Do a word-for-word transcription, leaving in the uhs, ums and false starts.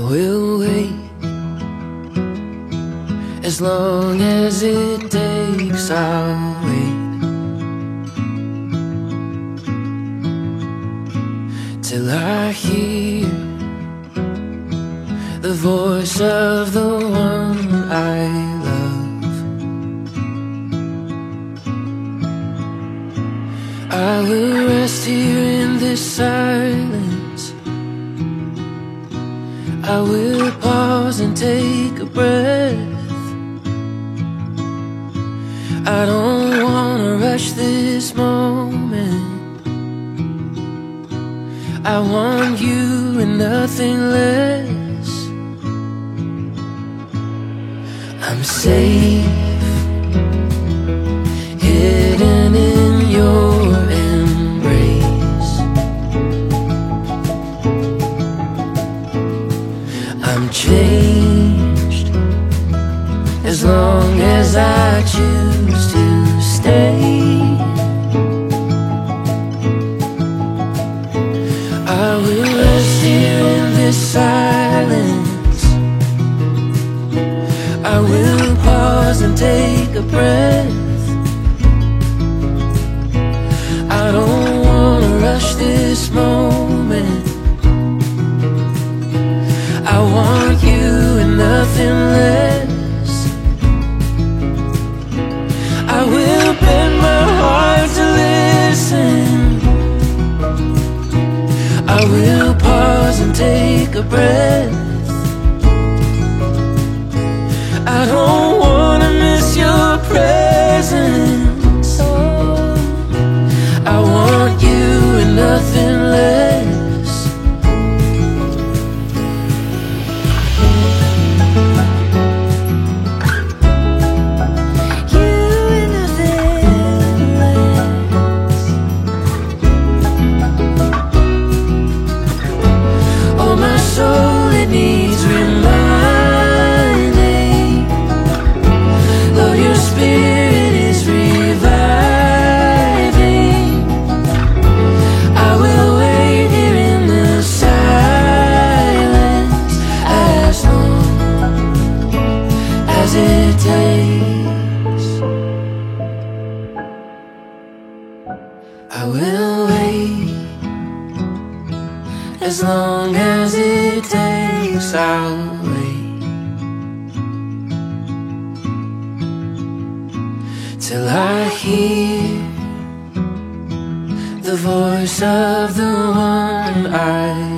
will wait as long as it takes. I'll wait till I hear the voice of the one I love. I will rest here in this silence. I will pause and take a breath. I don't wanna rush this moment. I want you and nothing less. I'm safe, hidden in your embrace. I'm changed as long as I choose to stay. I will rest here in this silence. I will pause and take a breath. I don't wanna rush this moment. I want you and nothing less. I will bend my heart to listen. I will pause and take a breath. I don't wanna miss your presence. Oh, I want you and nothing less. It takes. I will wait as long as it takes. I'll wait till I hear the voice of the one I